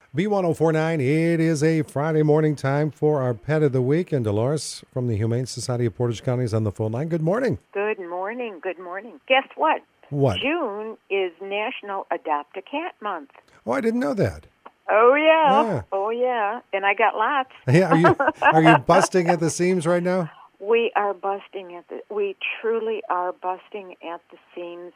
B1049, it is a Friday morning time for our Pet of the Week. And Dolores from the Humane Society of Portage County is on the phone line. Good morning. Good morning. Good morning. Guess what? What? June is National Adopt a Cat Month. Oh, I didn't know that. Oh, yeah. Yeah. Oh, yeah. And I got lots. Yeah, are you busting at the seams right now? We are busting we truly are busting at the seams.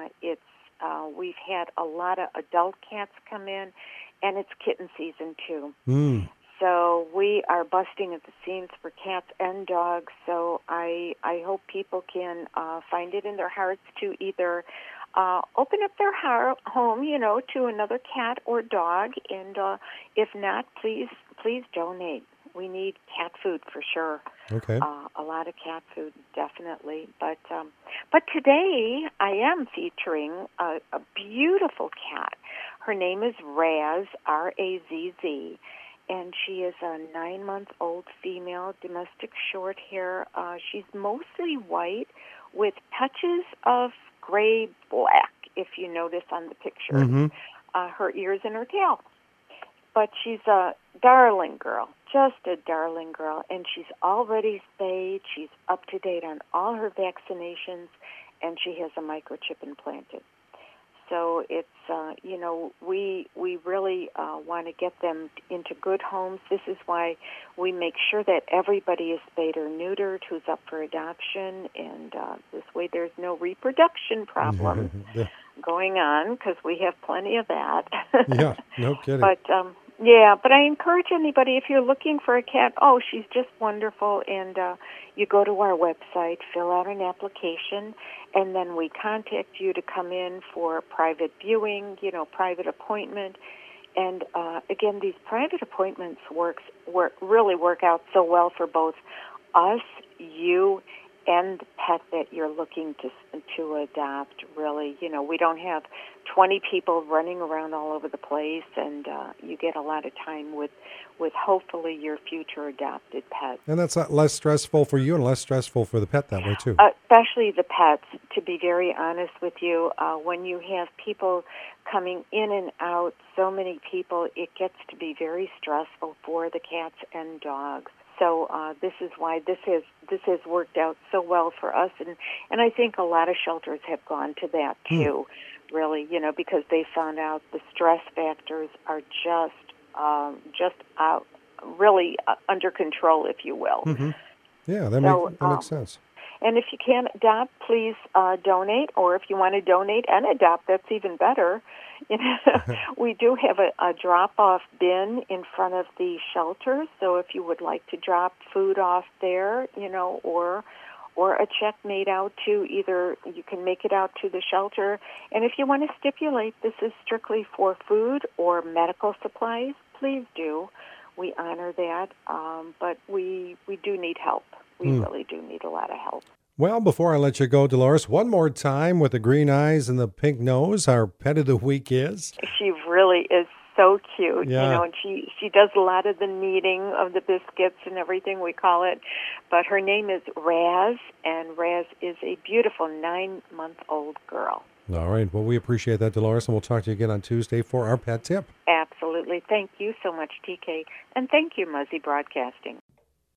We've had a lot of adult cats come in, and it's kitten season too. So we are busting at the seams for cats and dogs. So I hope people can find it in their hearts to either open up their home, to another cat or dog, and if not, please donate. We need cat food for sure. Okay. A lot of cat food, definitely. But today I am featuring a beautiful cat. Her name is Razz, R-A-Z-Z, and she is a 9-month-old female domestic short hair. She's mostly white with touches of gray black, if you notice on the picture. Mm-hmm. Her ears and her tail. But she's a darling girl, just a darling girl, and she's already spayed. She's up to date on all her vaccinations, and she has a microchip implanted. So it's, we really want to get them into good homes. This is why we make sure that everybody is spayed or neutered who's up for adoption, and this way there's no reproduction problems going on, because we have plenty of that. Yeah, no kidding. But I encourage anybody, if you're looking for a cat, she's just wonderful, and you go to our website, fill out an application, and then we contact you to come in for private viewing, private appointment. And again, these private appointments really work out so well for both us, you, and the pet that you're looking to adopt. Really, we don't have 20 people running around all over the place, and you get a lot of time with hopefully your future adopted pet. And that's less stressful for you and less stressful for the pet that way too. Especially the pets. To be very honest with you, when you have people coming in and out, so many people, it gets to be very stressful for the cats and dogs. So this is why this has worked out so well for us, and I think a lot of shelters have gone to that too, really, because they found out the stress factors are just really under control, if you will. Mm-hmm. Yeah, that makes sense. And if you can't adopt, please donate, or if you want to donate and adopt, that's even better. We do have a drop-off bin in front of the shelter, so if you would like to drop food off there, or a check made out to either, you can make it out to the shelter. And if you want to stipulate this is strictly for food or medical supplies, please do. We honor that, but we do need help. We really do need a lot of help. Well, before I let you go, Dolores, one more time with the green eyes and the pink nose, our pet of the week is? She really is so cute, yeah. And she does a lot of the kneading of the biscuits and everything, we call it. But her name is Razz, and Razz is a beautiful 9-month-old girl. All right. Well, we appreciate that, Dolores, and we'll talk to you again on Tuesday for our pet tip. Absolutely. Thank you so much, TK. And thank you, Muzzy Broadcasting.